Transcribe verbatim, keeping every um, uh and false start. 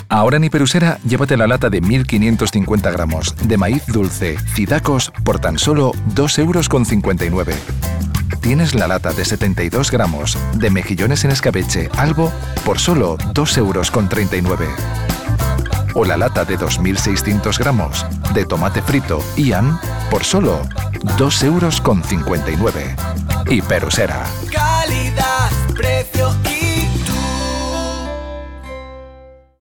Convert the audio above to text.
Ahora en Hiperusera, llévate la lata de mil quinientos cincuenta gramos de maíz dulce Cidacos por tan solo dos euros con cincuenta y nueve. Tienes la lata de setenta y dos gramos de mejillones en escabeche Albo por solo dos euros con treinta y nueve. O la lata de dos mil seiscientos gramos de tomate frito Ian por solo dos euros con cincuenta y nueve. Hiperusera. Calidad, precio